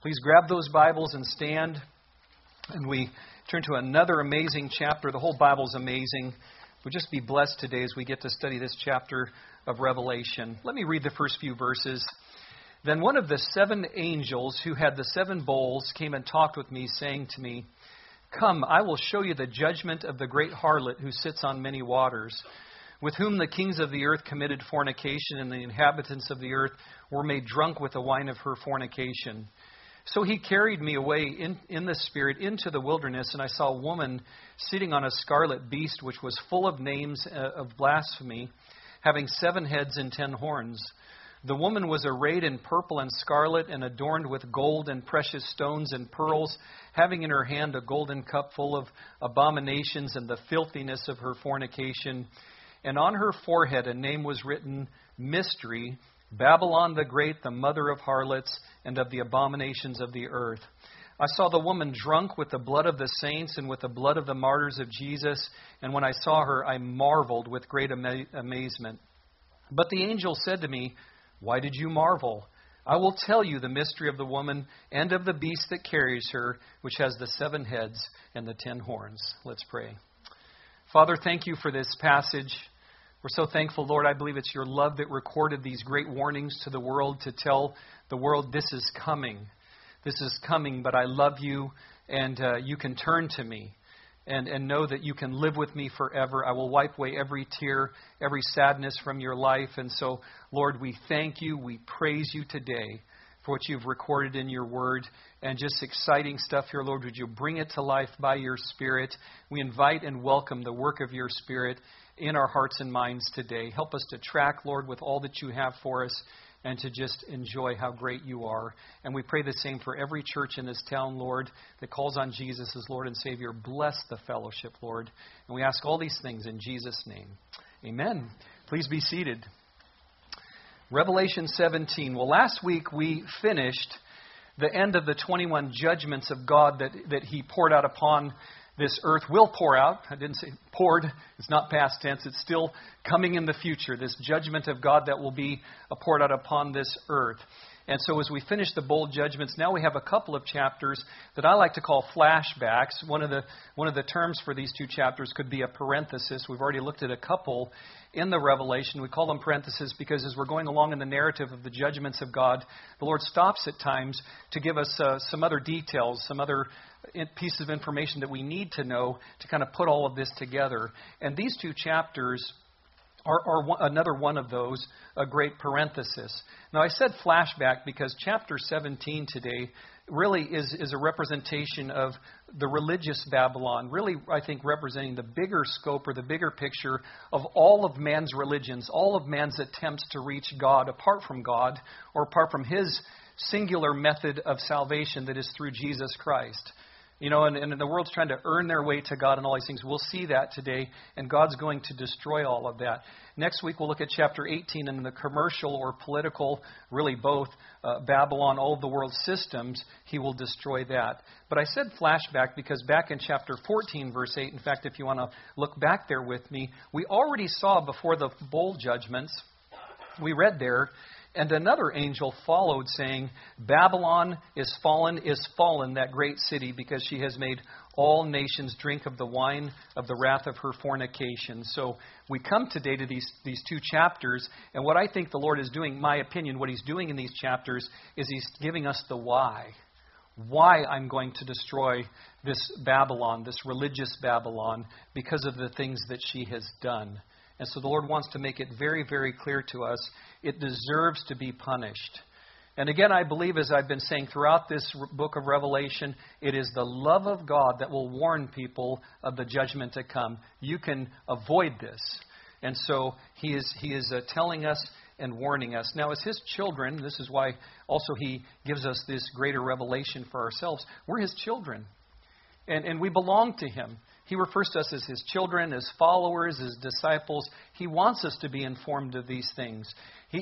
Please grab those Bibles and stand. And we turn to another amazing chapter. The whole Bible is amazing. We'll just be blessed today as we get to study this chapter of Revelation. Let me read the first few verses. Then one of the 7 angels who had the 7 bowls came and talked with me, saying to me, "Come, I will show you the judgment of the great harlot who sits on many waters, with whom the kings of the earth committed fornication, and the inhabitants of the earth were made drunk with the wine of her fornication." So he carried me away in the Spirit into the wilderness, and I saw a woman sitting on a scarlet beast, which was full of names of blasphemy, having 7 heads and 10 horns. The woman was arrayed in purple and scarlet, and adorned with gold and precious stones and pearls, having in her hand a golden cup full of abominations and the filthiness of her fornication. And on her forehead a name was written, Mystery, Babylon the Great, the mother of harlots and of the abominations of the earth. I saw the woman drunk with the blood of the saints and with the blood of the martyrs of Jesus. And when I saw her, I marveled with great amazement. But the angel said to me, "Why did you marvel? I will tell you the mystery of the woman and of the beast that carries her, which has the 7 heads and the 10 horns." Let's pray. Father, thank you for this passage. We're so thankful, Lord. I believe it's your love that recorded these great warnings to the world to tell the world this is coming. This is coming, but I love you, and you can turn to me and know that you can live with me forever. I will wipe away every tear, every sadness from your life. And so, Lord, we thank you. We praise you today for what you've recorded in your word, and just exciting stuff here, Lord. Would you bring it to life by your Spirit? We invite and welcome the work of your Spirit in our hearts and minds today. Help us to track, Lord, with all that you have for us, and to just enjoy how great you are. And we pray the same for every church in this town, Lord, that calls on Jesus as Lord and Savior. Bless the fellowship, Lord. And we ask all these things in Jesus' name. Amen. Please be seated. Revelation 17. Well, last week we finished the end of the 21 judgments of God that he poured out upon this earth. Will pour out. I didn't say poured. It's not past tense. It's still coming in the future. This judgment of God that will be poured out upon this earth. And so as we finish the bold judgments, now we have a couple of chapters that I like to call flashbacks. One of the terms for these 2 chapters could be a parenthesis. We've already looked at a couple in the Revelation. We call them parentheses because as we're going along in the narrative of the judgments of God, the Lord stops at times to give us some other details, some other pieces of information that we need to know to kind of put all of this together. And these 2 chapters are another one of those, a great parenthesis. Now, I said flashback because chapter 17 today really is a representation of the religious Babylon, really, I think, representing the bigger scope or the bigger picture of all of man's religions, all of man's attempts to reach God apart from God or apart from his singular method of salvation that is through Jesus Christ. You know, and the world's trying to earn their way to God and all these things. We'll see that today, and God's going to destroy all of that. Next week, we'll look at chapter 18 and the commercial or political, really both, Babylon, all of the world's systems, he will destroy that. But I said flashback because back in chapter 14, verse 8, in fact, if you want to look back there with me, we already saw before the bowl judgments, we read there, and another angel followed, saying, "Babylon is fallen, that great city, because she has made all nations drink of the wine of the wrath of her fornication." So we come today to these 2 chapters, and what I think the Lord is doing, my opinion, what he's doing in these chapters is he's giving us the why. Why I'm going to destroy this Babylon, this religious Babylon, because of the things that she has done. And so the Lord wants to make it very, very clear to us, it deserves to be punished. And again, I believe, as I've been saying throughout this book of Revelation, it is the love of God that will warn people of the judgment to come. You can avoid this. And so he is telling us and warning us. Now, as his children, this is why also he gives us this greater revelation for ourselves. We're his children. And we belong to him. He refers to us as his children, as followers, as disciples. He wants us to be informed of these things.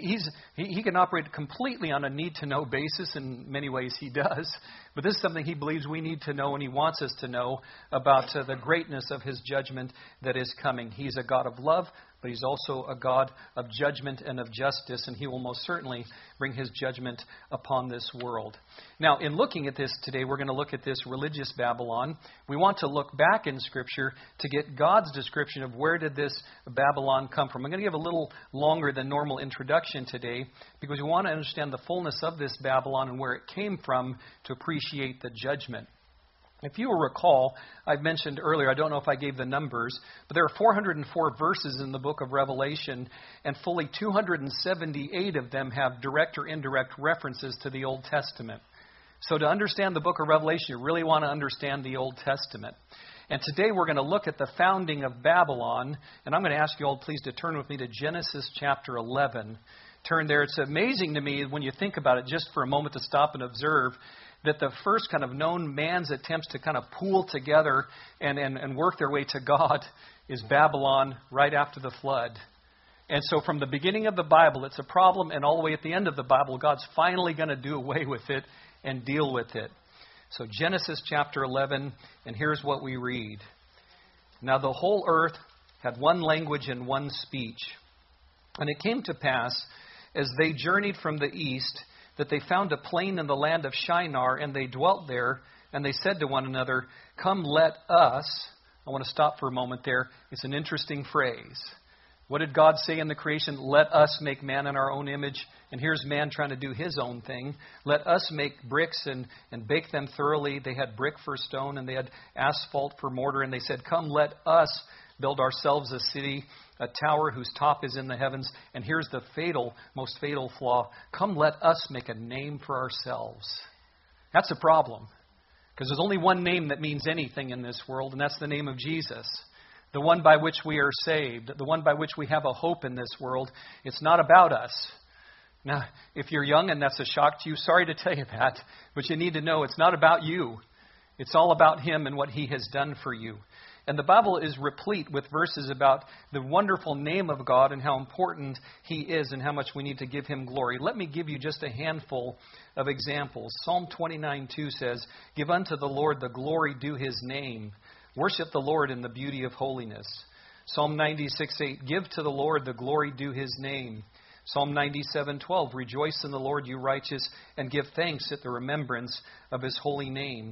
He can operate completely on a need-to-know basis. In many ways he does. But this is something he believes we need to know, and he wants us to know about the greatness of his judgment that is coming. He's a God of love, but He's also a God of judgment and of justice, and He will most certainly bring His judgment upon this world. Now, in looking at this today, we're going to look at this religious Babylon. We want to look back in Scripture to get God's description of where did this Babylon come from. I'm going to give a little longer than normal introduction today because we want to understand the fullness of this Babylon and where it came from to appreciate the judgment. If you will recall, I mentioned earlier, I don't know if I gave the numbers, but there are 404 verses in the book of Revelation, and fully 278 of them have direct or indirect references to the Old Testament. So to understand the book of Revelation, you really want to understand the Old Testament. And today we're going to look at the founding of Babylon, and I'm going to ask you all please to turn with me to Genesis chapter 11. Turn there. It's amazing to me when you think about it, just for a moment to stop and observe, that the first kind of known man's attempts to kind of pool together and work their way to God is Babylon right after the flood. And so from the beginning of the Bible, it's a problem, and all the way at the end of the Bible, God's finally going to do away with it and deal with it. So Genesis chapter 11, and here's what we read. Now the whole earth had one language and one speech. And it came to pass, as they journeyed from the east, that they found a plain in the land of Shinar, and they dwelt there, and they said to one another, "Come, let us." I want to stop for a moment there. It's an interesting phrase. What did God say in the creation? Let us make man in our own image. And here's man trying to do his own thing. Let us make bricks and bake them thoroughly. They had brick for stone, and they had asphalt for mortar. And they said, "Come, let us build ourselves a city, a tower whose top is in the heavens." And here's the most fatal flaw. "Come, let us make a name for ourselves." That's a problem. Because there's only one name that means anything in this world, and that's the name of Jesus. The one by which we are saved. The one by which we have a hope in this world. It's not about us. Now, if you're young and that's a shock to you, sorry to tell you that. But you need to know it's not about you. It's all about Him and what He has done for you. And the Bible is replete with verses about the wonderful name of God and how important He is and how much we need to give Him glory. Let me give you just a handful of examples. Psalm 29:2 says, "Give unto the Lord the glory due His name. Worship the Lord in the beauty of holiness." Psalm 96:8, "Give to the Lord the glory due His name." Psalm 97:12, "Rejoice in the Lord, you righteous, and give thanks at the remembrance of His holy name."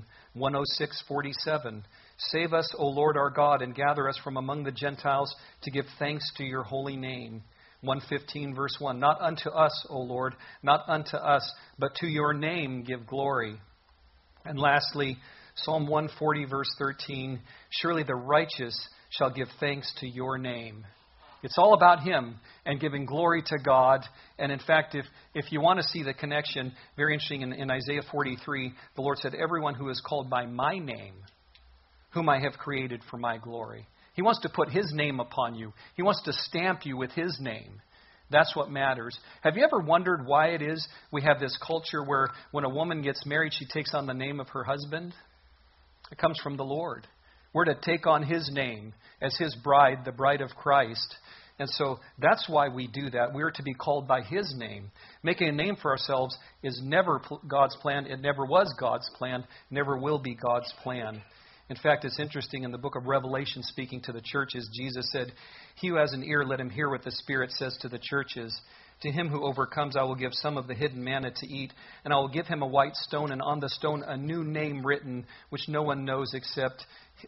106:47, "Save us, O Lord our God, and gather us from among the Gentiles to give thanks to your holy name." 115 verse 1, "Not unto us, O Lord, not unto us, but to your name give glory." And lastly, Psalm 140 verse 13, "Surely the righteous shall give thanks to your name." It's all about Him and giving glory to God. And in fact, if you want to see the connection, very interesting, in Isaiah 43, the Lord said, "Everyone who is called by my name, whom I have created for my glory." He wants to put His name upon you. He wants to stamp you with His name. That's what matters. Have you ever wondered why it is we have this culture where when a woman gets married, she takes on the name of her husband? It comes from the Lord. We're to take on His name as His bride, the bride of Christ. And so that's why we do that. We're to be called by His name. Making a name for ourselves is never God's plan. It never was God's plan. Never will be God's plan. In fact, it's interesting in the book of Revelation, speaking to the churches, Jesus said, "He who has an ear, let him hear what the Spirit says to the churches. To him who overcomes, I will give some of the hidden manna to eat, and I will give him a white stone, and on the stone a new name written, which no one knows except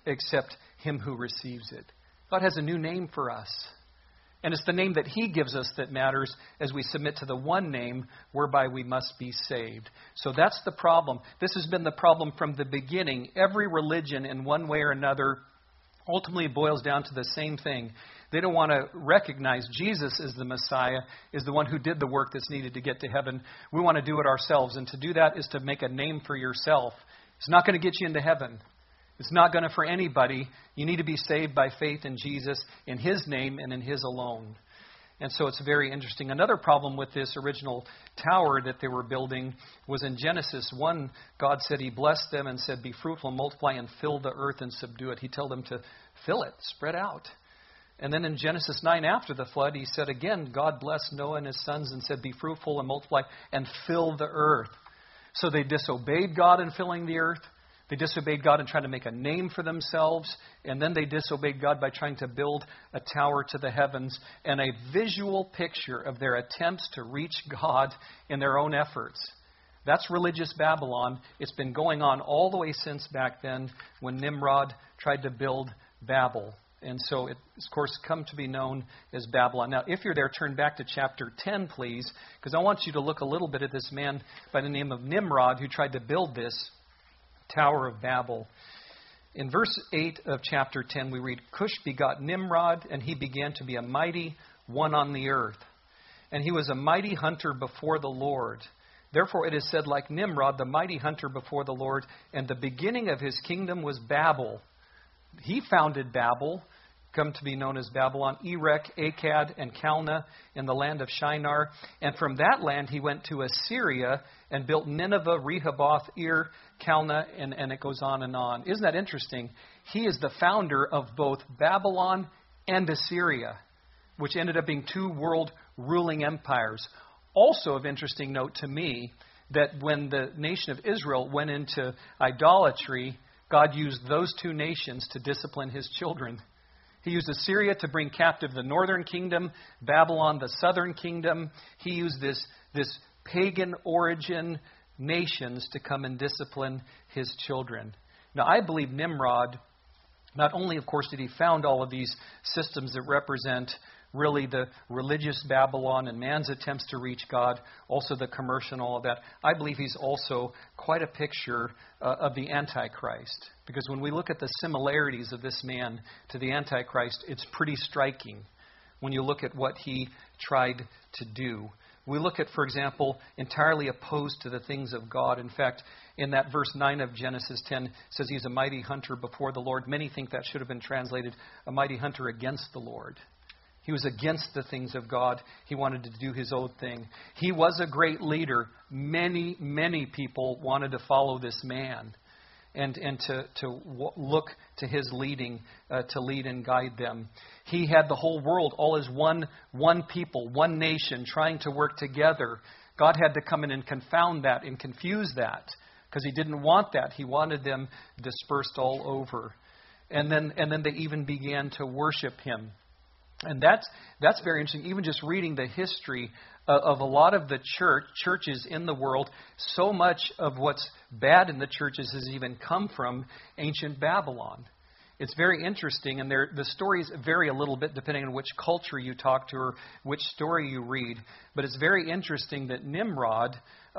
him who receives it." God has a new name for us. And it's the name that He gives us that matters as we submit to the one name whereby we must be saved. So that's the problem. This has been the problem from the beginning. Every religion in one way or another ultimately boils down to the same thing. They don't want to recognize Jesus as the Messiah, is the one who did the work that's needed to get to heaven. We want to do it ourselves. And to do that is to make a name for yourself. It's not going to get you into heaven. It's not going to for anybody. You need to be saved by faith in Jesus, in His name, and in His alone. And so it's very interesting. Another problem with this original tower that they were building was in Genesis 1, God said He blessed them and said, "Be fruitful and multiply and fill the earth and subdue it." He told them to fill it, spread out. And then in Genesis 9, after the flood, He said again, God blessed Noah and his sons and said, "Be fruitful and multiply and fill the earth." So they disobeyed God in filling the earth. They disobeyed God and tried to make a name for themselves. And then they disobeyed God by trying to build a tower to the heavens. And a visual picture of their attempts to reach God in their own efforts. That's religious Babylon. It's been going on all the way since back then when Nimrod tried to build Babel. And so it, of course, come to be known as Babylon. Now, if you're there, turn back to chapter 10, please, because I want you to look a little bit at this man by the name of Nimrod who tried to build this Tower of Babel. In verse 8 of chapter 10, we read, Cush begot Nimrod, and he began to be a mighty one on the earth. And he was a mighty hunter before the Lord. Therefore it is said, like Nimrod, the mighty hunter before the Lord, and the beginning of his kingdom was Babel. He founded Babel, come to be known as Babylon, Erech, Akkad, and Calneh in the land of Shinar. And from that land he went to Assyria and built Nineveh, Rehoboth, Ir, Calneh, and it goes on and on. Isn't that interesting? He is the founder of both Babylon and Assyria, which ended up being two world ruling empires. Also of interesting note to me that when the nation of Israel went into idolatry, God used those two nations to discipline his children. He used Assyria to bring captive the northern kingdom, Babylon the southern kingdom. He used this pagan origin nations to come and discipline his children. Now, I believe Nimrod, not only, of course, did he found all of these systems that represent really the religious Babylon and man's attempts to reach God, also the commercial and all of that. I believe he's also quite a picture of the Antichrist. Because when we look at the similarities of this man to the Antichrist, it's pretty striking when you look at what he tried to do. We look at, for example, entirely opposed to the things of God. In fact, in that verse 9 of Genesis 10, it says he's a mighty hunter before the Lord. Many think that should have been translated, a mighty hunter against the Lord. He was against the things of God. He wanted to do his own thing. He was a great leader. Many, many people wanted to follow this man and to look to his leading, to lead and guide them. He had the whole world all as one people, one nation, trying to work together. God had to come in and confound that and confuse that because he didn't want that. He wanted them dispersed all over. And then they even began to worship him. And that's very interesting. Even just reading the history of a lot of the churches in the world, so much of what's bad in the churches has even come from ancient Babylon. It's very interesting, and the stories vary a little bit depending on which culture you talk to or which story you read. But it's very interesting that Nimrod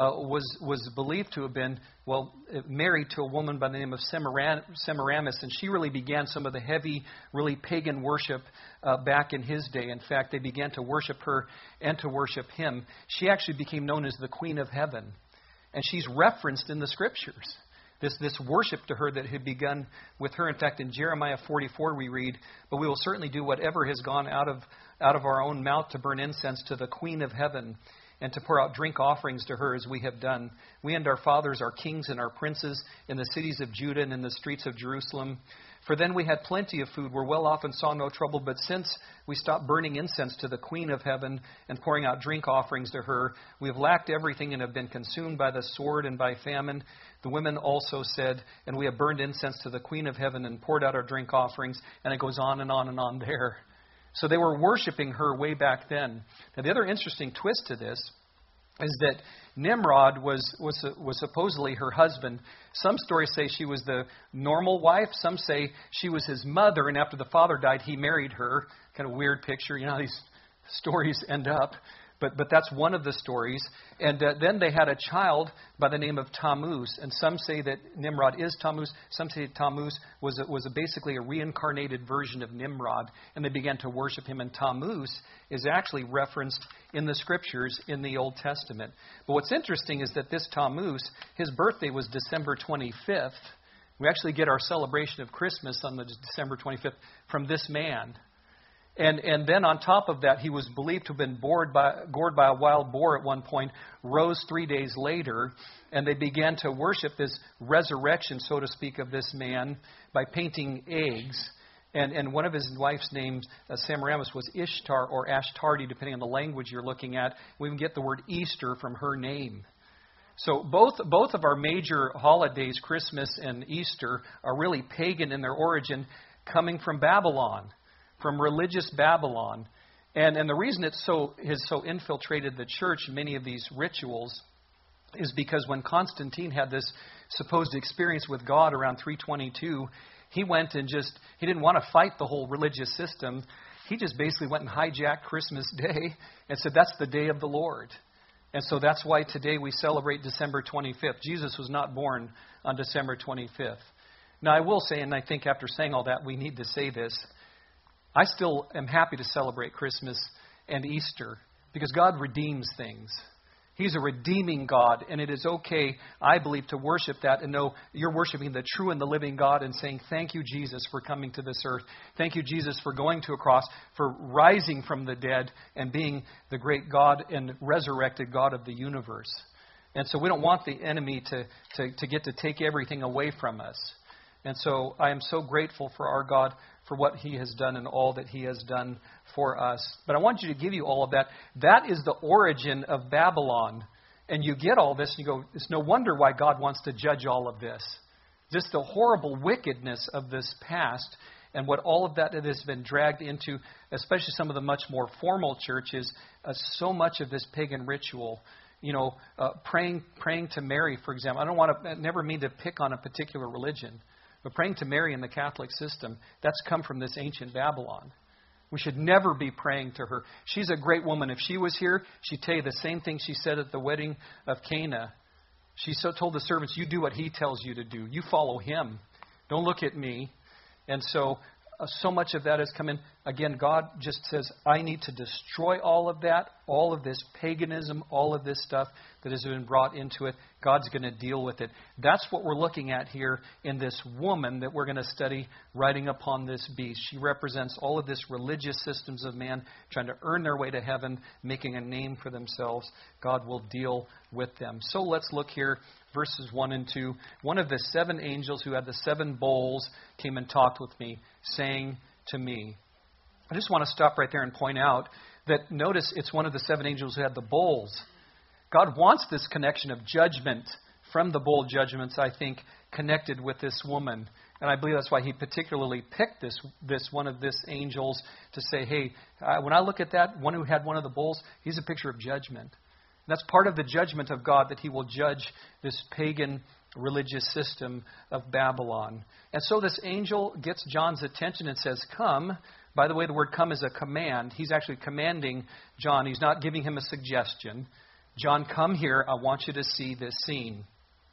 was believed to have been, married to a woman by the name of Semiramis, and she really began some of the heavy, really pagan worship back in his day. In fact, they began to worship her and to worship him. She actually became known as the Queen of Heaven, and she's referenced in the Scriptures. This worship to her that had begun with her. In fact, in Jeremiah 44 we read, "But we will certainly do whatever has gone out of our own mouth to burn incense to the Queen of Heaven and to pour out drink offerings to her as we have done. We and our fathers, our kings and our princes in the cities of Judah and in the streets of Jerusalem. For then we had plenty of food, were well off and saw no trouble. But since we stopped burning incense to the Queen of Heaven and pouring out drink offerings to her, we have lacked everything and have been consumed by the sword and by famine." The women also said, "And we have burned incense to the Queen of Heaven and poured out our drink offerings." And it goes on and on and on there. So they were worshiping her way back then. Now the other interesting twist to this is that Nimrod was supposedly her husband. Some stories say she was the normal wife. Some say she was his mother, and after the father died, he married her. Kind of weird picture. You know how these stories end up. But that's one of the stories. And then they had a child by the name of Tammuz. And some say that Nimrod is Tammuz. Some say Tammuz was basically a reincarnated version of Nimrod. And they began to worship him. And Tammuz is actually referenced in the Scriptures in the Old Testament. But what's interesting is that this Tammuz, his birthday was December 25th. We actually get our celebration of Christmas on the December 25th from this man. And then on top of that, he was believed to have been gored by a wild boar at one point, rose 3 days later, and they began to worship this resurrection, so to speak, of this man by painting eggs. And one of his wife's names, Semiramis, was Ishtar or Ashtarti, depending on the language you're looking at. We even get the word Easter from her name. So both of our major holidays, Christmas and Easter, are really pagan in their origin, coming from Babylon, from religious Babylon. And the reason it has so infiltrated the church, many of these rituals, is because when Constantine had this supposed experience with God around 322, he went and he didn't want to fight the whole religious system. He just basically went and hijacked Christmas Day and said, that's the day of the Lord. And so that's why today we celebrate December 25th. Jesus was not born on December 25th. Now, I will say, and I think after saying all that, we need to say this, I still am happy to celebrate Christmas and Easter because God redeems things. He's a redeeming God, and it is okay, I believe, to worship that and know you're worshiping the true and the living God and saying, thank you, Jesus, for coming to this earth. Thank you, Jesus, for going to a cross, for rising from the dead and being the great God and resurrected God of the universe. And so we don't want the enemy to get to take everything away from us. And so I am so grateful for our God for what He has done and all that He has done for us. But I want you to give you all of that. That is the origin of Babylon. And you get all this and you go, it's no wonder why God wants to judge all of this. Just the horrible wickedness of this past and what all of that has been dragged into, especially some of the much more formal churches, so much of this pagan ritual. Praying to Mary, for example. I never mean to pick on a particular religion. But praying to Mary in the Catholic system, that's come from this ancient Babylon. We should never be praying to her. She's a great woman. If she was here, she'd tell you the same thing she said at the wedding of Cana. She told the servants, you do what he tells you to do. You follow him. Don't look at me. And so much of that has come in. Again, God just says, I need to destroy all of that, all of this paganism, all of this stuff that has been brought into it. God's going to deal with it. That's what we're looking at here in this woman that we're going to study riding upon this beast. She represents all of this religious systems of man trying to earn their way to heaven, making a name for themselves. God will deal with them. So let's look here, verses 1 and 2. One of the 7 angels who had the 7 bowls came and talked with me, saying to me. I just want to stop right there and point out that notice it's one of the 7 angels who had the bowls. God wants this connection of judgment from the bowl judgments, I think, connected with this woman. And I believe that's why he particularly picked this one of this angels to say, hey, when I look at that, one who had one of the bowls, he's a picture of judgment. And that's part of the judgment of God, that he will judge this pagan religious system of Babylon. And so this angel gets John's attention and says, come. By the way, the word come is a command. He's actually commanding John. He's not giving him a suggestion. John, come here. I want you to see this scene.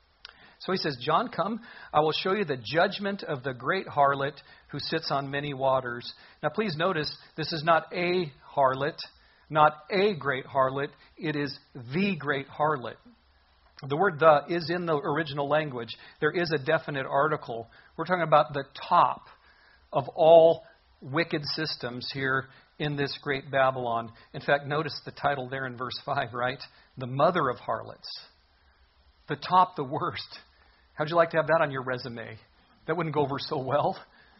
So he says, John, come. I will show you the judgment of the great harlot who sits on many waters. Now, please notice, this is not a harlot, not a great harlot. It is the great harlot. The word the is in the original language. There is a definite article. We're talking about the top of all wicked systems here in this great Babylon. In fact, notice the title there in verse 5, right? The mother of harlots. The top, the worst. How'd you like to have that on your resume? That wouldn't go over so well.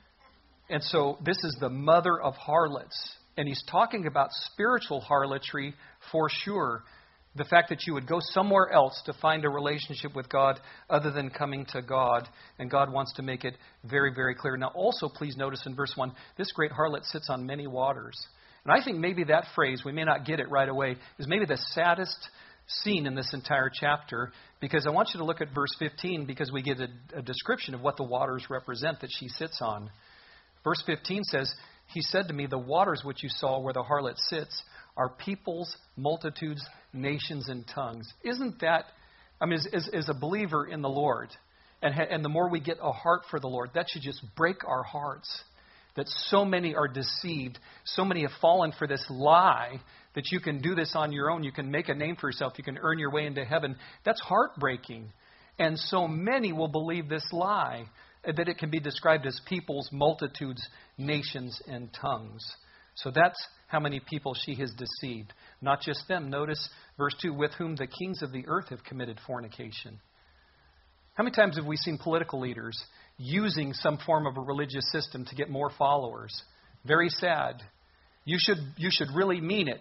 And so this is the mother of harlots. And he's talking about spiritual harlotry for sure. The fact that you would go somewhere else to find a relationship with God other than coming to God. And God wants to make it very, very clear. Now also, please notice in verse 1, this great harlot sits on many waters. And I think maybe that phrase, we may not get it right away, is maybe the saddest scene in this entire chapter. Because I want you to look at verse 15 because we get a description of what the waters represent that she sits on. Verse 15 says, he said to me, the waters which you saw where the harlot sits are peoples, multitudes, nations, and tongues. Isn't that, as a believer in the Lord, and the more we get a heart for the Lord, that should just break our hearts. That so many are deceived, so many have fallen for this lie that you can do this on your own, you can make a name for yourself, you can earn your way into heaven. That's heartbreaking. And so many will believe this lie, that it can be described as peoples, multitudes, nations, and tongues. So that's how many people she has deceived. Not just them. Notice verse 2, with whom the kings of the earth have committed fornication. How many times have we seen political leaders using some form of a religious system to get more followers? Very sad. You should really mean it.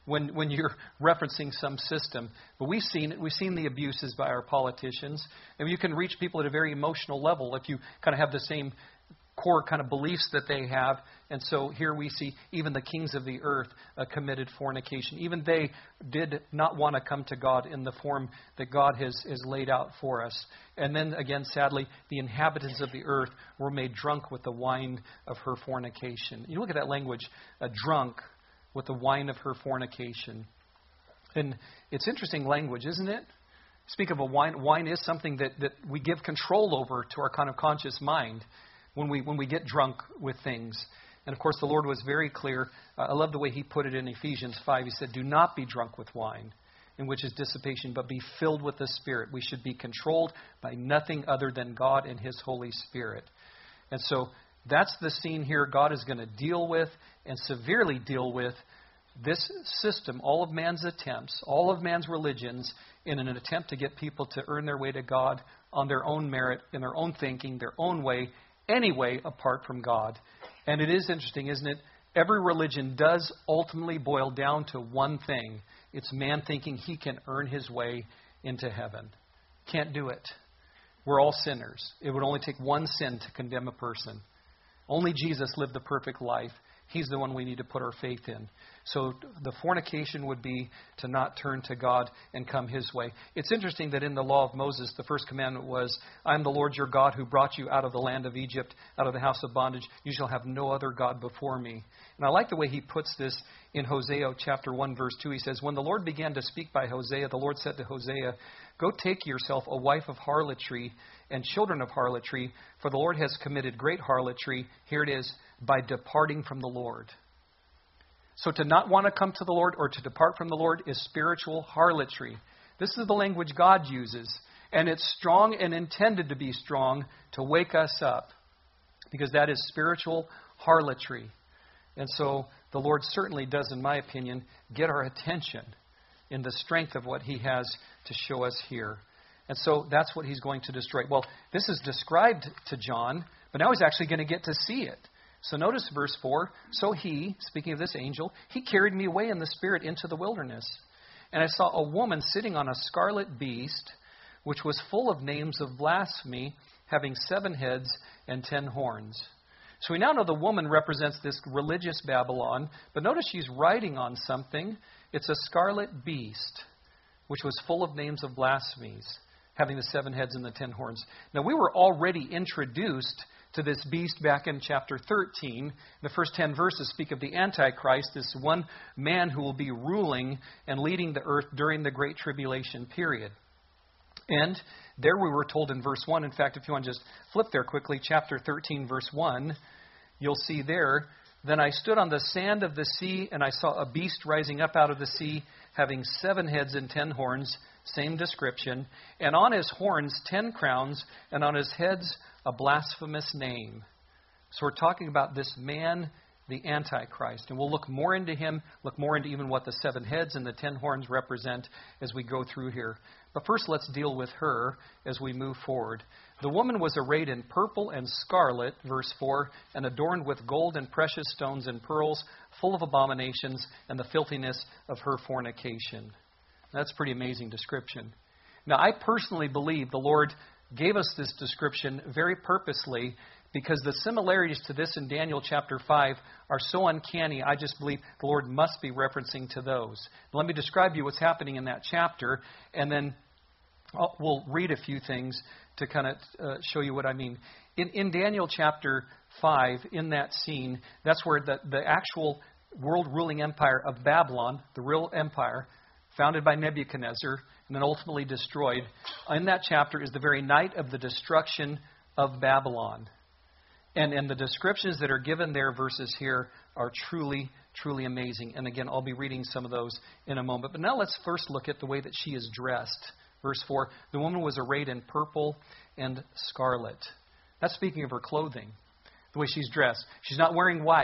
when you're referencing some system. But we've seen the abuses by our politicians. And you can reach people at a very emotional level if you kind of have the same core kind of beliefs that they have. And so here we see even the kings of the earth committed fornication. Even they did not want to come to God in the form that God has laid out for us. And then again, sadly, the inhabitants of the earth were made drunk with the wine of her fornication. You look at that language, drunk with the wine of her fornication. And it's interesting language, isn't it? Speak of a wine. Wine is something that we give control over to our kind of conscious mind when we get drunk with things. And of course, the Lord was very clear. I love the way He put it in Ephesians 5. He said, do not be drunk with wine, in which is dissipation, but be filled with the Spirit. We should be controlled by nothing other than God and His Holy Spirit. And so that's the scene here. God is going to deal with and severely deal with this system, all of man's attempts, all of man's religions, in an attempt to get people to earn their way to God on their own merit, in their own thinking, their own way, any way apart from God. And it is interesting, isn't it? Every religion does ultimately boil down to one thing. It's man thinking he can earn his way into heaven. Can't do it. We're all sinners. It would only take one sin to condemn a person. Only Jesus lived the perfect life. He's the one we need to put our faith in. So the fornication would be to not turn to God and come His way. It's interesting that in the law of Moses, the first commandment was, I am the Lord your God who brought you out of the land of Egypt, out of the house of bondage. You shall have no other God before me. And I like the way he puts this in Hosea chapter 1, verse 2. He says, when the Lord began to speak by Hosea, the Lord said to Hosea, go take yourself a wife of harlotry and children of harlotry, for the Lord has committed great harlotry. Here it is, by departing from the Lord. So to not want to come to the Lord or to depart from the Lord is spiritual harlotry. This is the language God uses. And it's strong and intended to be strong to wake us up. Because that is spiritual harlotry. And so the Lord certainly does, in my opinion, get our attention in the strength of what He has to show us here. And so that's what He's going to destroy. Well, this is described to John, but now he's actually going to get to see it. So notice verse 4. So he, speaking of this angel, he carried me away in the Spirit into the wilderness. And I saw a woman sitting on a scarlet beast, which was full of names of blasphemy, having 7 heads and 10 horns. So we now know the woman represents this religious Babylon. But notice she's riding on something. It's a scarlet beast, which was full of names of blasphemies, having the 7 heads and the 10 horns. Now we were already introduced to this beast back in chapter 13. The first 10 verses speak of the Antichrist, this one man who will be ruling and leading the earth during the Great Tribulation period. And there we were told in verse 1, in fact, if you want to just flip there quickly, chapter 13, verse 1, you'll see there, then I stood on the sand of the sea, and I saw a beast rising up out of the sea, having 7 heads and 10 horns, same description, and on his horns 10 crowns, and on his heads a blasphemous name. So we're talking about this man, the Antichrist. And we'll look more into him, look more into even what the 7 heads and the 10 horns represent as we go through here. But first let's deal with her as we move forward. The woman was arrayed in purple and scarlet, verse 4, and adorned with gold and precious stones and pearls, full of abominations and the filthiness of her fornication. That's a pretty amazing description. Now, I personally believe the Lord gave us this description very purposely because the similarities to this in Daniel chapter 5 are so uncanny, I just believe the Lord must be referencing to those. Let me describe to you what's happening in that chapter, and then we'll read a few things to kind of show you what I mean. In Daniel chapter 5, in that scene, that's where the actual world-ruling empire of Babylon, the real empire, founded by Nebuchadnezzar, and then ultimately destroyed. In that chapter is the very night of the destruction of Babylon. And the descriptions that are given there, verses here, are truly, truly amazing. And again, I'll be reading some of those in a moment. But now let's first look at the way that she is dressed. Verse 4, the woman was arrayed in purple and scarlet. That's speaking of her clothing, the way she's dressed. She's not wearing white,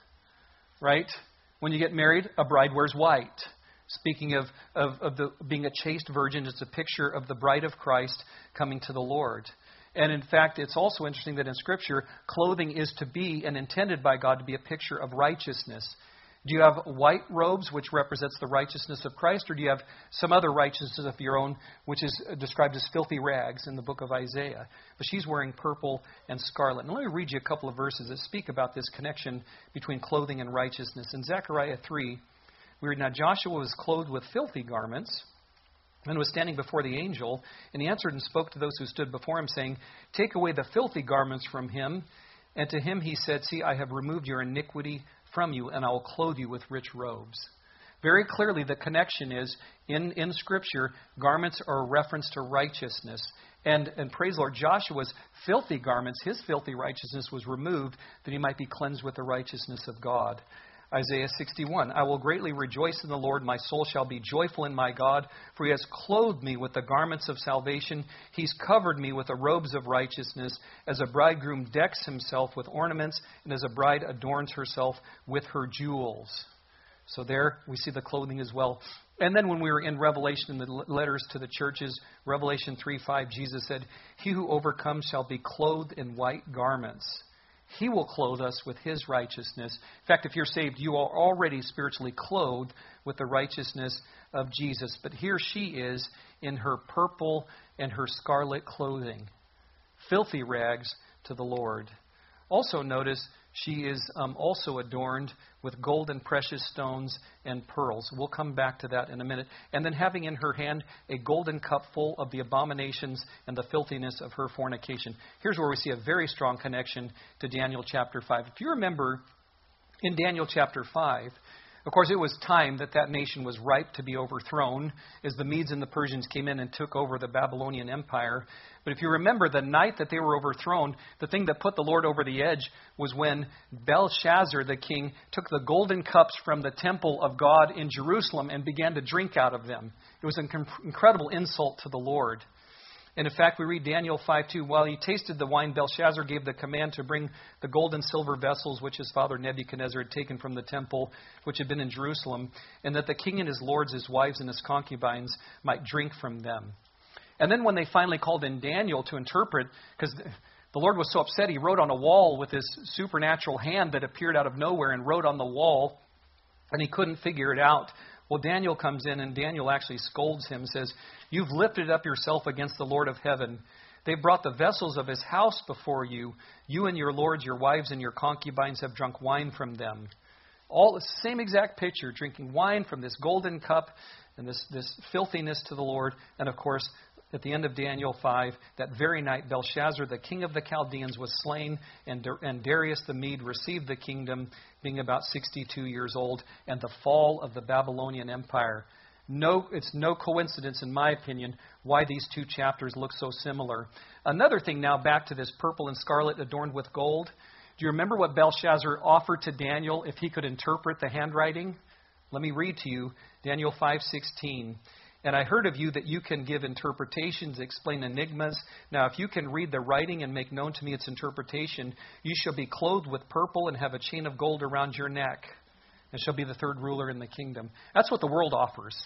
right? When you get married, a bride wears white. Speaking of being a chaste virgin, it's a picture of the bride of Christ coming to the Lord. And in fact, it's also interesting that in Scripture, clothing is to be and intended by God to be a picture of righteousness. Do you have white robes, which represents the righteousness of Christ, or do you have some other righteousness of your own, which is described as filthy rags in the book of Isaiah? But she's wearing purple and scarlet. And let me read you a couple of verses that speak about this connection between clothing and righteousness. In Zechariah 3, we read, "Now Joshua was clothed with filthy garments, and was standing before the angel, and he answered and spoke to those who stood before him, saying, Take away the filthy garments from him. And to him he said, See, I have removed your iniquity from you, and I will clothe you with rich robes." Very clearly, the connection is, in Scripture, garments are a reference to righteousness. And praise the Lord, Joshua's filthy garments, his filthy righteousness was removed, that he might be cleansed with the righteousness of God. Isaiah 61, "I will greatly rejoice in the Lord. My soul shall be joyful in my God, for he has clothed me with the garments of salvation. He's covered me with the robes of righteousness, as a bridegroom decks himself with ornaments, and as a bride adorns herself with her jewels." So there we see the clothing as well. And then when we were in Revelation, in the letters to the churches, Revelation 3:5, Jesus said, "He who overcomes shall be clothed in white garments." He will clothe us with his righteousness. In fact, if you're saved, you are already spiritually clothed with the righteousness of Jesus. But here she is in her purple and her scarlet clothing. Filthy rags to the Lord. Also notice she is also adorned with gold and precious stones and pearls. We'll come back to that in a minute. And then having in her hand a golden cup full of the abominations and the filthiness of her fornication. Here's where we see a very strong connection to Daniel chapter 5. If you remember, in Daniel chapter 5, of course, it was time that nation was ripe to be overthrown as the Medes and the Persians came in and took over the Babylonian Empire. But if you remember, the night that they were overthrown, the thing that put the Lord over the edge was when Belshazzar, the king, took the golden cups from the temple of God in Jerusalem and began to drink out of them. It was an incredible insult to the Lord. And in fact, we read Daniel 5:2, "While he tasted the wine, Belshazzar gave the command to bring the gold and silver vessels which his father Nebuchadnezzar had taken from the temple, which had been in Jerusalem, and that the king and his lords, his wives, and his concubines might drink from them." And then when they finally called in Daniel to interpret, because the Lord was so upset, he wrote on a wall with his supernatural hand that appeared out of nowhere and wrote on the wall, and he couldn't figure it out. Well, Daniel comes in, and Daniel actually scolds him, says, "You've lifted up yourself against the Lord of heaven. They brought the vessels of his house before you. You and your lords, your wives, and your concubines have drunk wine from them." All the same exact picture, drinking wine from this golden cup and this filthiness to the Lord. And of course, at the end of Daniel 5, that very night, Belshazzar, the king of the Chaldeans, was slain, and Darius the Mede received the kingdom, being about 62 years old, and the fall of the Babylonian Empire. It's no coincidence, in my opinion, why these two chapters look so similar. Another thing now, back to this purple and scarlet adorned with gold. Do you remember what Belshazzar offered to Daniel if he could interpret the handwriting? Let me read to you Daniel 5:16. "And I heard of you that you can give interpretations, explain enigmas. Now, if you can read the writing and make known to me its interpretation, you shall be clothed with purple and have a chain of gold around your neck, and shall be the third ruler in the kingdom." That's what the world offers,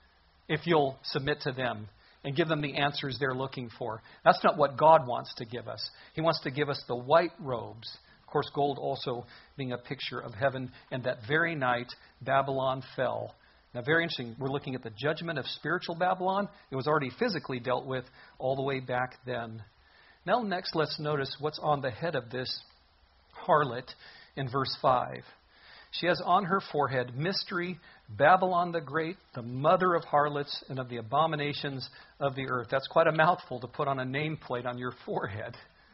if you'll submit to them and give them the answers they're looking for. That's not what God wants to give us. He wants to give us the white robes. Of course, gold also being a picture of heaven. And that very night, Babylon fell. Now, very interesting. We're looking at the judgment of spiritual Babylon. It was already physically dealt with all the way back then. Now, next, let's notice what's on the head of this harlot in verse 5. She has on her forehead, "Mystery, Babylon the Great, the mother of harlots and of the abominations of the earth." That's quite a mouthful to put on a nameplate on your forehead.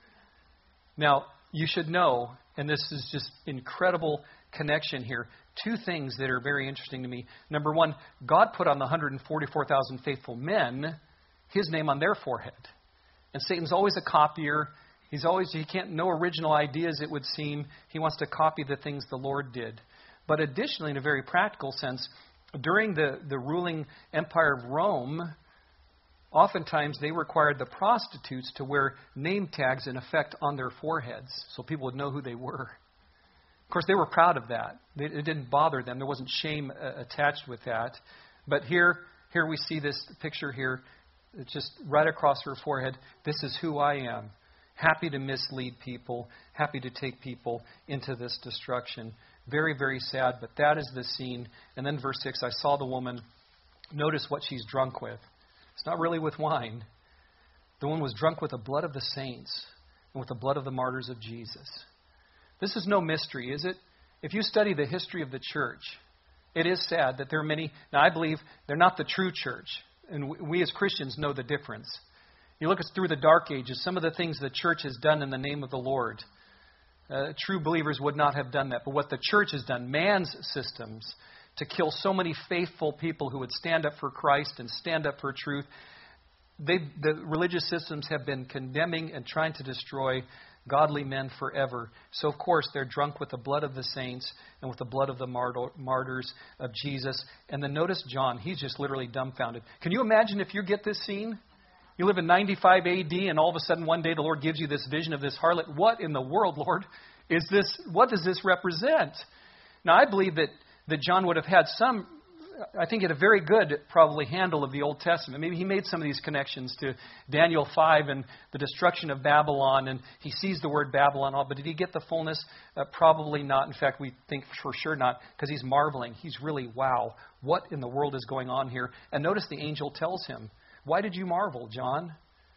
Now, you should know, and this is just incredible connection here, two things that are very interesting to me. Number one, God put on the 144,000 faithful men his name on their forehead. And Satan's always a copier. He can't, no original ideas, it would seem. He wants to copy the things the Lord did. But additionally, in a very practical sense, during the ruling empire of Rome, oftentimes they required the prostitutes to wear name tags, in effect, on their foreheads so people would know who they were. Of course, they were proud of that. It didn't bother them. There wasn't shame attached with that. But here we see this picture here. It's just right across her forehead. "This is who I am. Happy to mislead people. Happy to take people into this destruction." Very, very sad, but that is the scene. And then verse 6, I saw the woman. Notice what she's drunk with. It's not really with wine. The woman was drunk with the blood of the saints and with the blood of the martyrs of Jesus. This is no mystery, is it? If you study the history of the church, it is sad that there are many. Now, I believe they're not the true church, and we as Christians know the difference. You look through the dark ages, some of the things the church has done in the name of the Lord. True believers would not have done that. But what the church has done, man's systems, to kill so many faithful people who would stand up for Christ and stand up for truth, the religious systems have been condemning and trying to destroy godly men forever. So, of course, they're drunk with the blood of the saints and with the blood of the martyrs of Jesus. And then notice John. He's just literally dumbfounded. Can you imagine if you get this scene? You live in 95 AD and all of a sudden one day the Lord gives you this vision of this harlot. What in the world, Lord, is this? What does this represent? Now, I believe that John would have had some, I think, he had a very good, probably, handle of the Old Testament. Maybe he made some of these connections to Daniel 5 and the destruction of Babylon, and he sees the word Babylon all. But did he get the fullness? Probably not. In fact, we think for sure not, because he's marveling. He's really, wow, what in the world is going on here? And notice the angel tells him, why did you marvel, John?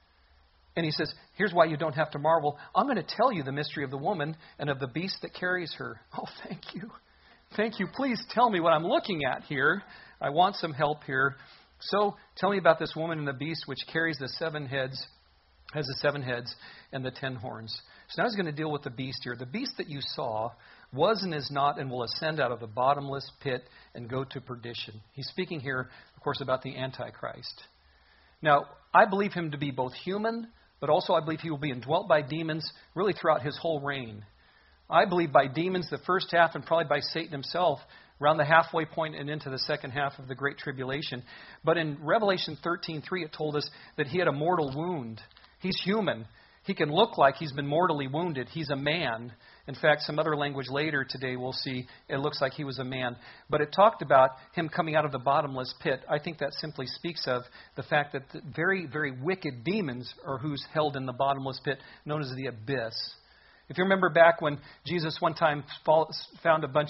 And he says, here's why you don't have to marvel. I'm going to tell you the mystery of the woman and of the beast that carries her. Oh, thank you. Thank you. Please tell me what I'm looking at here. I want some help here. So tell me about this woman and the beast which carries the 7 heads, has the 7 heads and the 10 horns. So now he's going to deal with the beast here. The beast that you saw was and is not and will ascend out of the bottomless pit and go to perdition. He's speaking here, of course, about the Antichrist. Now, I believe him to be both human, but also I believe he will be indwelt by demons really throughout his whole reign. I believe by demons the first half and probably by Satan himself around the halfway point and into the second half of the Great Tribulation. But in Revelation 13:3 it told us that he had a mortal wound. He's human. He can look like he's been mortally wounded. He's a man. In fact, some other language later today we'll see it looks like he was a man. But it talked about him coming out of the bottomless pit. I think that simply speaks of the fact that the very, very wicked demons are who's held in the bottomless pit, known as the abyss. If you remember back when Jesus one time found a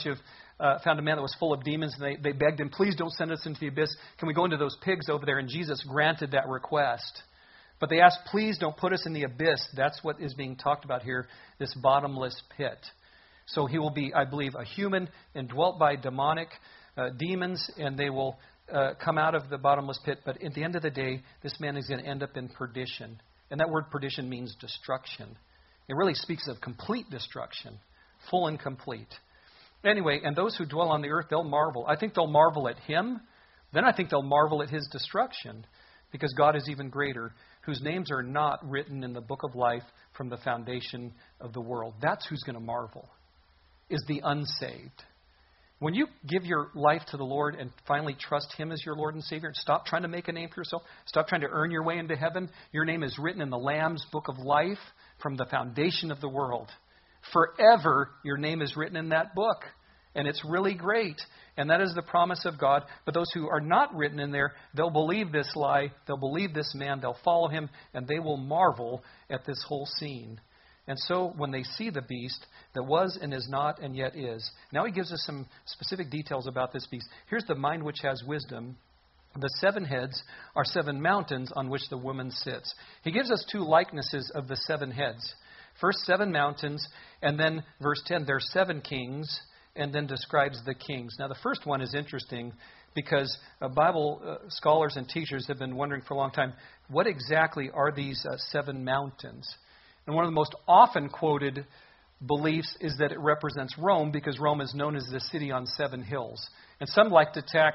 man that was full of demons, and they begged him, please don't send us into the abyss. Can we go into those pigs over there? And Jesus granted that request. But they asked, please don't put us in the abyss. That's what is being talked about here, this bottomless pit. So he will be, I believe, a human indwelt by demonic demons, and they will come out of the bottomless pit. But at the end of the day, this man is going to end up in perdition. And that word perdition means destruction. It really speaks of complete destruction, full and complete. Anyway, and those who dwell on the earth, they'll marvel. I think they'll marvel at him. Then I think they'll marvel at his destruction, because God is even greater, whose names are not written in the book of life from the foundation of the world. That's who's going to marvel, is the unsaved. When you give your life to the Lord and finally trust him as your Lord and Savior, and stop trying to make a name for yourself, stop trying to earn your way into heaven, your name is written in the Lamb's book of life from the foundation of the world. Forever, your name is written in that book. And it's really great. And that is the promise of God. But those who are not written in there, they'll believe this lie. They'll believe this man. They'll follow him. And they will marvel at this whole scene. And so when they see the beast that was and is not and yet is. Now he gives us some specific details about this beast. Here's the mind which has wisdom. The 7 heads are 7 mountains on which the woman sits. He gives us 2 likenesses of the 7 heads. First 7 mountains, and then verse 10, there's 7 kings, and then describes the kings. Now the first one is interesting because Bible scholars and teachers have been wondering for a long time, what exactly are these 7 mountains? And one of the most often quoted beliefs is that it represents Rome, because Rome is known as the city on 7 hills. And some like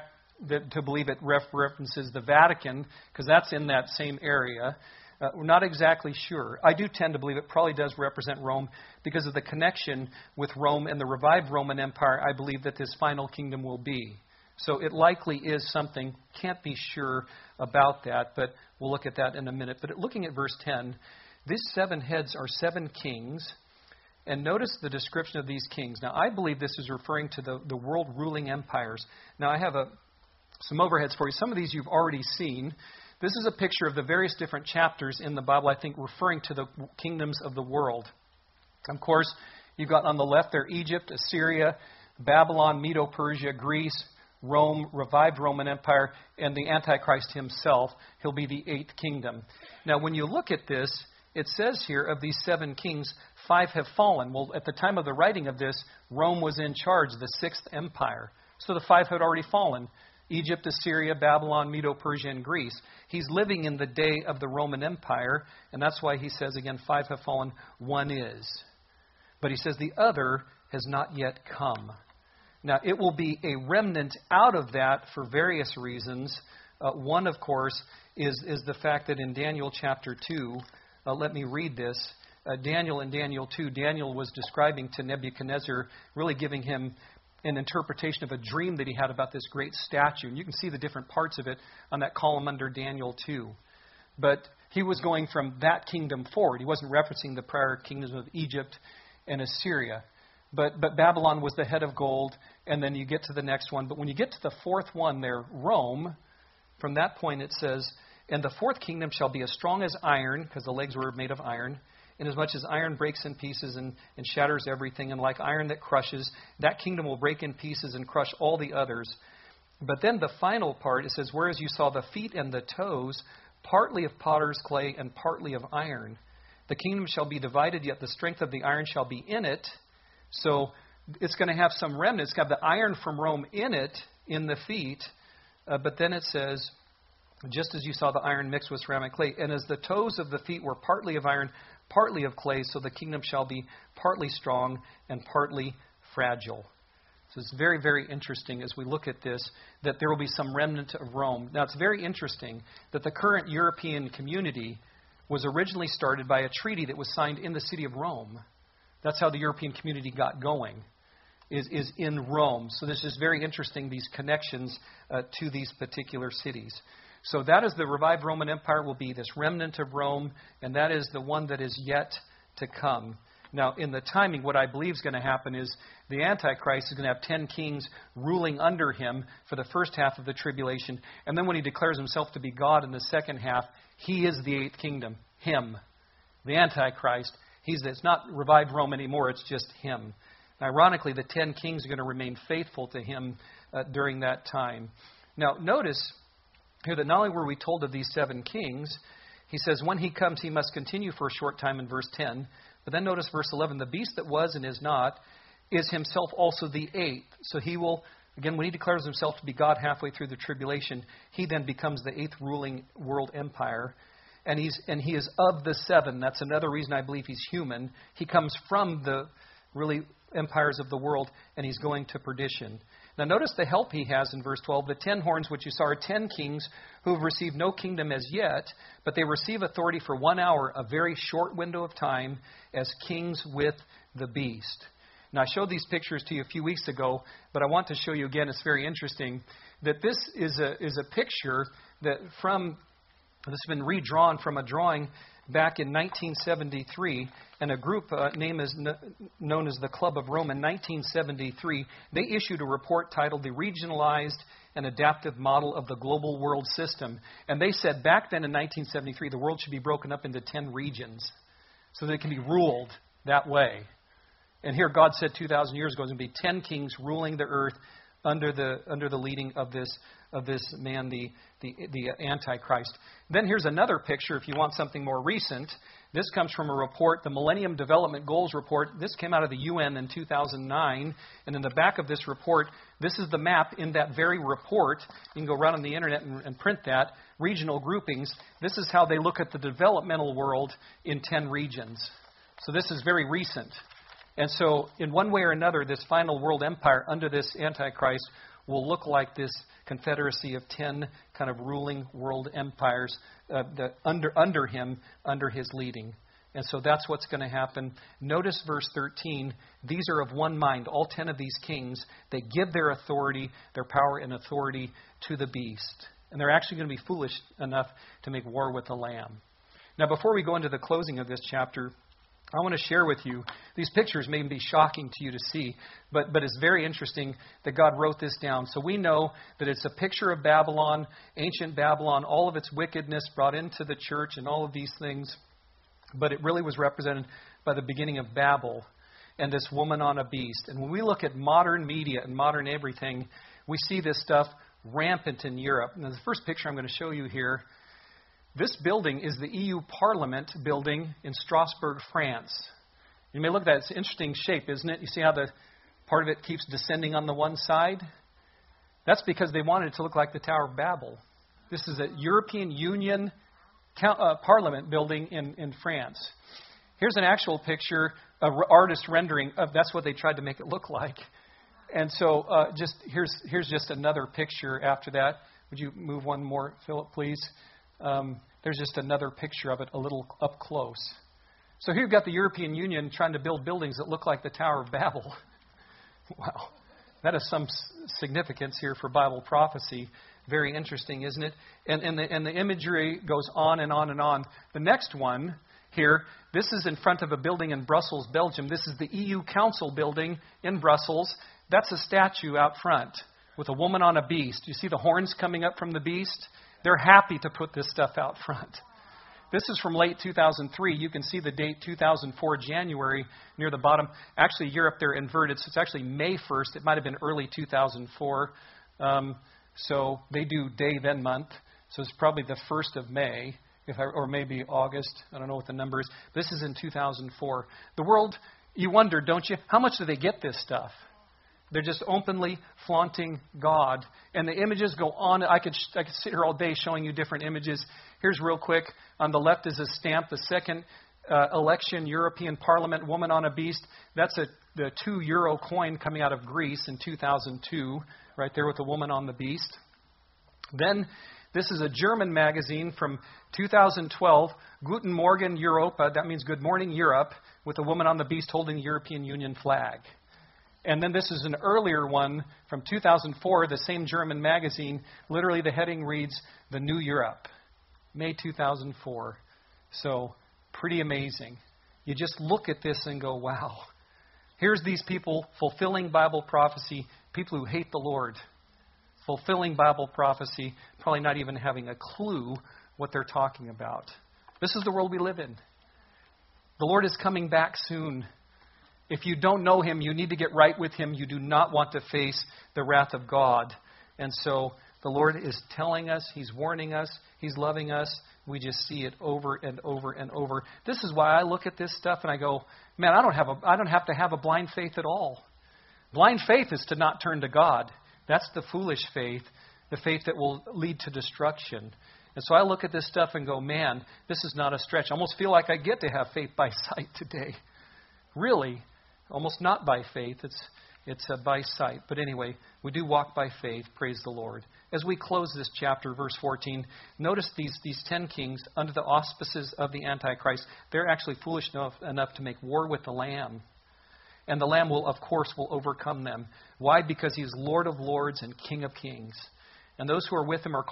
to believe it references the Vatican, because that's in that same area. We're not exactly sure. I do tend to believe it probably does represent Rome because of the connection with Rome and the revived Roman Empire. I believe that this final kingdom will be. So it likely is something. Can't be sure about that, but we'll look at that in a minute. But looking at verse 10, these 7 heads are 7 kings. And notice the description of these kings. Now, I believe this is referring to the world ruling empires. Now, I have some overheads for you. Some of these you've already seen. This is a picture of the various different chapters in the Bible, I think, referring to the kingdoms of the world. Of course, you've got on the left there Egypt, Assyria, Babylon, Medo-Persia, Greece, Rome, revived Roman Empire, and the Antichrist himself. He'll be the 8th kingdom. Now, when you look at this, it says here of these 7 kings, 5 have fallen. Well, at the time of the writing of this, Rome was in charge, the 6th empire. So the 5 had already fallen. Egypt, Assyria, Babylon, Medo-Persia, and Greece. He's living in the day of the Roman Empire, and that's why he says again, 5 have fallen, 1 is. But he says the other has not yet come. Now, it will be a remnant out of that for various reasons. One, of course, is the fact that in Daniel chapter 2, let me read this. Daniel in Daniel 2, Daniel was describing to Nebuchadnezzar, really giving him an interpretation of a dream that he had about this great statue. And you can see the different parts of it on that column under Daniel 2. But he was going from that kingdom forward. He wasn't referencing the prior kingdoms of Egypt and Assyria. But Babylon was the head of gold, and then you get to the next one. But when you get to the 4th one there, Rome, from that point it says, and the 4th kingdom shall be as strong as iron, because the legs were made of iron, inasmuch as iron breaks in pieces and shatters everything, and like iron that crushes, that kingdom will break in pieces and crush all the others. But then the final part, it says, whereas you saw the feet and the toes, partly of potter's clay and partly of iron. The kingdom shall be divided, yet the strength of the iron shall be in it. So it's going to have some remnants. It's got the iron from Rome in it, in the feet. But then it says, just as you saw the iron mixed with ceramic clay, and as the toes of the feet were partly of iron, partly of clay, so the kingdom shall be partly strong and partly fragile. So it's very, very interesting as we look at this, that there will be some remnant of Rome. Now, it's very interesting that the current European community was originally started by a treaty that was signed in the city of Rome. That's how the European community got going, is in Rome. So this is very interesting, these connections to these particular cities. So that is the revived Roman Empire, will be this remnant of Rome, and that is the one that is yet to come. Now, in the timing, what I believe is going to happen is the Antichrist is going to have 10 kings ruling under him for the first half of the tribulation. And then when he declares himself to be God in the second half, he is the 8th kingdom, him, the Antichrist. It's not revived Rome anymore, it's just him. Ironically, the 10 kings are going to remain faithful to him during that time. Now, notice here that not only were we told of these 7 kings, he says, when he comes, he must continue for a short time in verse 10. But then notice verse 11, the beast that was and is not is himself also the 8th. So he will, again, when he declares himself to be God halfway through the tribulation, he then becomes the 8th ruling world empire. And he is of the 7. That's another reason I believe he's human. He comes from the really empires of the world, and he's going to perdition. Now notice the help he has in verse 12. The 10 horns which you saw are 10 kings who have received no kingdom as yet, but they receive authority for 1 hour, a very short window of time, as kings with the beast. Now I showed these pictures to you a few weeks ago, but I want to show you again. It's very interesting that this is a picture that this has been redrawn from a drawing back in 1973, and a group known as the Club of Rome in 1973, they issued a report titled The Regionalized and Adaptive Model of the Global World System. And they said back then in 1973, the world should be broken up into 10 regions so that it can be ruled that way. And here God said 2,000 years ago, there's going to be 10 kings ruling the earth under the leading of this man, the Antichrist. Then here's another picture if you want something more recent. This comes from a report, the Millennium Development Goals Report. This came out of the UN in 2009. And in the back of this report, this is the map in that very report. You can go around on the internet and print that. Regional groupings. This is how they look at the developmental world in 10 regions. So this is very recent. And so in one way or another, this final world empire under this Antichrist will look like this confederacy of 10 kind of ruling world empires under him, under his leading. And so that's what's going to happen. Notice verse 13. These are of one mind. All 10 of these kings, they give their authority, their power and authority to the beast. And they're actually going to be foolish enough to make war with the Lamb. Now, before we go into the closing of this chapter, I want to share with you, these pictures may be shocking to you to see, but it's very interesting that God wrote this down. So we know that it's a picture of Babylon, ancient Babylon, all of its wickedness brought into the church and all of these things. But it really was represented by the beginning of Babel. and this woman on a beast. And when we look at modern media and modern everything, we see this stuff rampant in Europe. Now, the first picture I'm going to show you here, this building is the EU Parliament building in Strasbourg, France. You may look at that. It's an interesting shape, isn't it? You see how the part of it keeps descending on the one side? That's because they wanted it to look like the Tower of Babel. This is a European Union Parliament building in France. Here's an actual picture, an artist rendering of that's what they tried to make it look like. And so here's just another picture after that. Would you move one more, Philip, please? There's just another picture of it a little up close. So here you've got the European Union trying to build buildings that look like the Tower of Babel. Wow. That has some significance here for Bible prophecy. Very interesting, isn't it? And the imagery goes on and on and on. The next one here, this is in front of a building in Brussels, Belgium. This is the EU Council building in Brussels. That's a statue out front with a woman on a beast. You see the horns coming up from the beast? They're happy to put this stuff out front. This is from late 2003. You can see the date 2004, January, near the bottom. Actually, Europe, they're inverted, so it's actually May 1st. It might have been early 2004. So they do day, then month. So it's probably the 1st of May, or maybe August. I don't know what the number is. This is in 2004. The world, you wonder, don't you, how much do they get this stuff? They're just openly flaunting God. And the images go on. I could sit here all day showing you different images. Here's real quick. On the left is a stamp. The second election, European Parliament, woman on a beast. That's the €2 coin coming out of Greece in 2002. Right there with the woman on the beast. Then this is a German magazine from 2012. Guten Morgen Europa. That means Good Morning Europe. With a woman on the beast holding the European Union flag. And then this is an earlier one from 2004, the same German magazine. Literally the heading reads, The New Europe, May 2004. So pretty amazing. You just look at this and go, wow. Here's these people fulfilling Bible prophecy, people who hate the Lord. Fulfilling Bible prophecy, probably not even having a clue what they're talking about. This is the world we live in. The Lord is coming back soon. If you don't know Him, you need to get right with Him. You do not want to face the wrath of God. And so the Lord is telling us, He's warning us, He's loving us. We just see it over and over and over. This is why I look at this stuff and I go, man, I don't have to have a blind faith at all. Blind faith is to not turn to God. That's the foolish faith, the faith that will lead to destruction. And so I look at this stuff and go, man, this is not a stretch. I almost feel like I get to have faith by sight today. Really. Almost not by faith, it's by sight. But anyway, we do walk by faith, praise the Lord. As we close this chapter, verse 14, notice these 10 kings under the auspices of the Antichrist. They're actually foolish enough to make war with the Lamb. And the Lamb will overcome them. Why? Because He is Lord of lords and King of kings. And those who are with Him are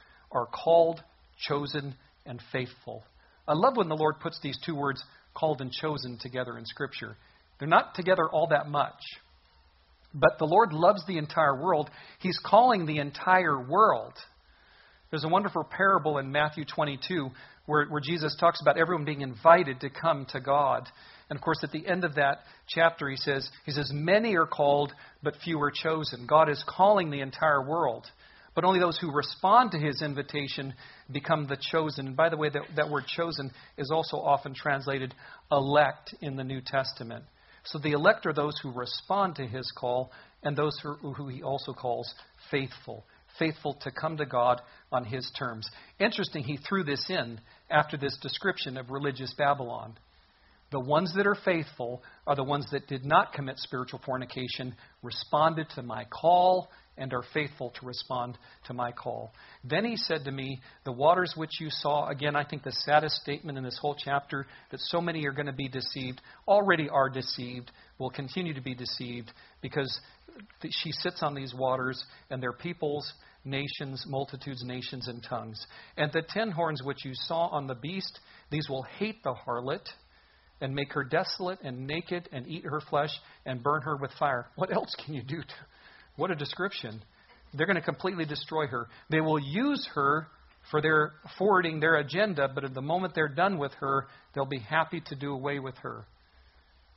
called, chosen, and faithful. I love when the Lord puts these two words, called and chosen, together in Scripture. They're not together all that much. But the Lord loves the entire world. He's calling the entire world. There's a wonderful parable in Matthew 22 where Jesus talks about everyone being invited to come to God. And of course, at the end of that chapter, He says, many are called, but few are chosen. God is calling the entire world. But only those who respond to His invitation become the chosen. And by the way, that word chosen is also often translated elect in the New Testament. So the elect are those who respond to His call, and those who He also calls faithful. Faithful to come to God on His terms. Interesting, He threw this in after this description of religious Babylon. The ones that are faithful are the ones that did not commit spiritual fornication, responded to my call, and are faithful to respond to my call. Then He said to me, the waters which you saw, again, I think the saddest statement in this whole chapter, that so many are going to be deceived, already are deceived, will continue to be deceived, because she sits on these waters, and they're peoples, nations, multitudes, nations, and tongues. And the 10 horns which you saw on the beast, these will hate the harlot, and make her desolate and naked, and eat her flesh, and burn her with fire. What else can you do? What a description. They're going to completely destroy her. They will use her for their forwarding their agenda, but at the moment they're done with her, they'll be happy to do away with her.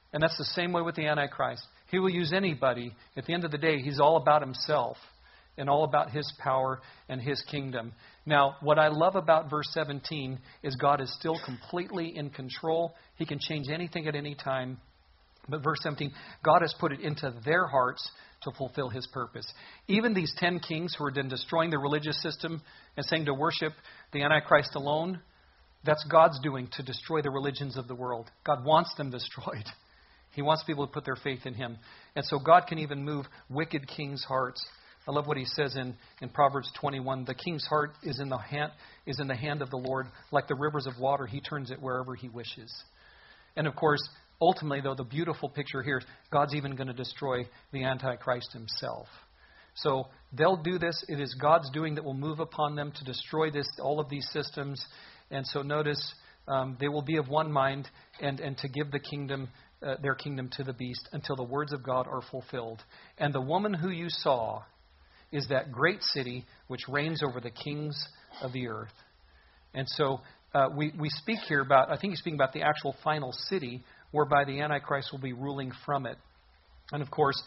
And that's the same way with the Antichrist. He will use anybody. At the end of the day, he's all about himself and all about his power and his kingdom. Now, what I love about verse 17 is God is still completely in control. He can change anything at any time. But verse 17, God has put it into their hearts to fulfill his purpose. Even these 10 kings who are then destroying the religious system and saying to worship the Antichrist alone, that's God's doing to destroy the religions of the world. God wants them destroyed. He wants people to put their faith in him. And so God can even move wicked kings' hearts. I love what he says in Proverbs 21. The king's heart is in the hand of the Lord. Like the rivers of water, he turns it wherever he wishes. And of course, ultimately, though, the beautiful picture here is God's even going to destroy the Antichrist himself. So they'll do this. It is God's doing that will move upon them to destroy all of these systems. And so notice, they will be of one mind and to give the kingdom, their kingdom to the beast until the words of God are fulfilled. And the woman who you saw is that great city which reigns over the kings of the earth. And so we speak here about, I think he's speaking about the actual final city whereby the Antichrist will be ruling from it. And of course,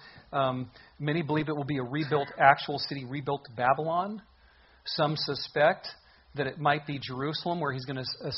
many believe it will be a rebuilt, actual city, rebuilt Babylon. Some suspect that it might be Jerusalem, where he's going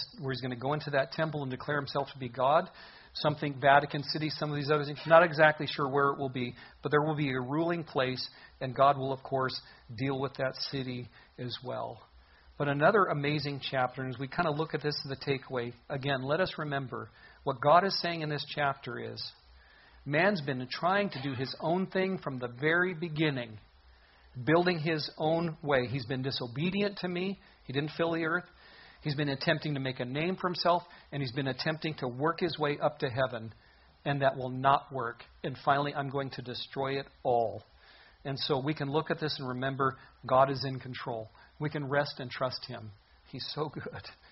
to go into that temple and declare himself to be God. Some think Vatican City, some of these other things. Not exactly sure where it will be, but there will be a ruling place, and God will, of course, deal with that city as well. But another amazing chapter, and as we kind of look at this as the takeaway, again, let us remember what God is saying in this chapter is, man's been trying to do his own thing from the very beginning, building his own way. He's been disobedient to me. He didn't fill the earth. He's been attempting to make a name for himself, and he's been attempting to work his way up to heaven, and that will not work. And finally, I'm going to destroy it all. And so we can look at this and remember God is in control. We can rest and trust him. He's so good.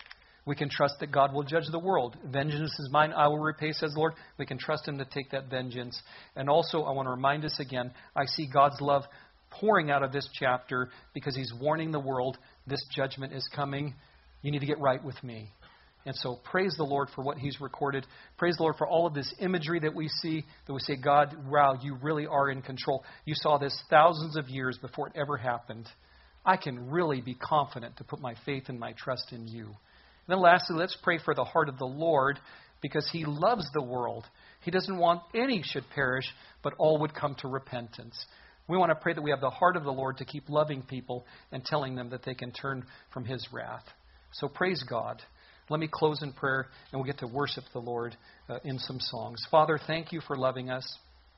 We can trust that God will judge the world. Vengeance is mine, I will repay, says the Lord. We can trust him to take that vengeance. And also, I want to remind us again, I see God's love pouring out of this chapter because he's warning the world, this judgment is coming. You need to get right with me. And so praise the Lord for what he's recorded. Praise the Lord for all of this imagery that we see, that we say, God, wow, you really are in control. You saw this thousands of years before it ever happened. I can really be confident to put my faith and my trust in you. And then lastly, let's pray for the heart of the Lord because he loves the world. He doesn't want any should perish, but all would come to repentance. We want to pray that we have the heart of the Lord to keep loving people and telling them that they can turn from his wrath. So praise God. Let me close in prayer, and we'll get to worship the Lord in some songs. Father, thank you for loving us.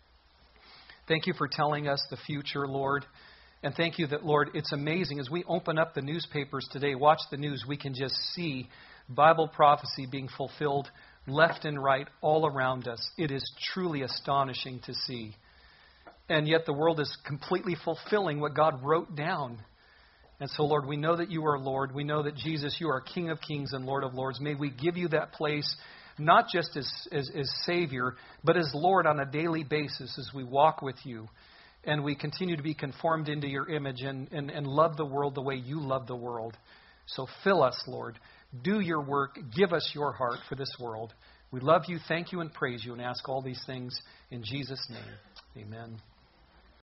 Thank you for telling us the future, Lord. And thank you that, Lord, it's amazing. As we open up the newspapers today, watch the news, we can just see Bible prophecy being fulfilled left and right all around us. It is truly astonishing to see. And yet the world is completely fulfilling what God wrote down. And so, Lord, we know that you are Lord. We know that, Jesus, you are King of kings and Lord of lords. May we give you that place, not just as Savior, but as Lord on a daily basis as we walk with you. And we continue to be conformed into your image and love the world the way you love the world. So fill us, Lord. Do your work. Give us your heart for this world. We love you, thank you, and praise you, and ask all these things in Jesus' name. Amen.